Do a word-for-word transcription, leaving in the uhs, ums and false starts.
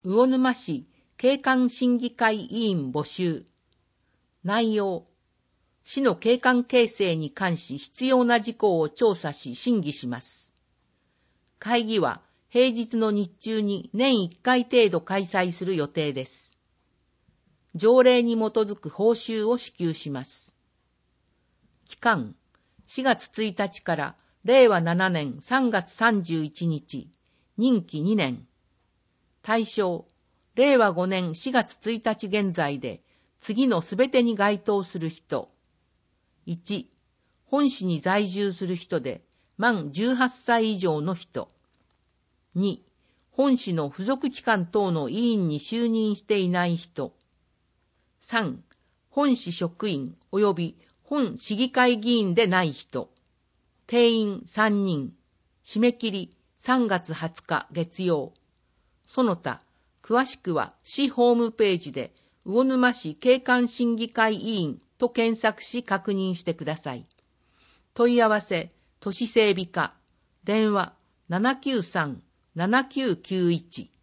魚沼市景観審議会委員募集。内容、市の景観形成に関し必要な事項を調査し審議します。会議は平日の日中に年いっかい程度開催する予定です。条例に基づく報酬を支給します。期間、しがつついたちかられいわななねんさんがつさんじゅういちにち、任期にねん。対象、れいわごねんしがつついたち現在で次のすべてに該当する人。いち、本市に在住する人で満じゅうはっさい以上の人。に、本市の付属機関等の委員に就任していない人。さん、本市職員及び本市議会議員でない人。定員さんにん。締め切りさんがつはつか月曜。その他、詳しくは市ホームページで魚沼市景観審議会委員と検索し確認してください。問い合わせ、都市整備課、電話 ななきゅうさん ななきゅうきゅういち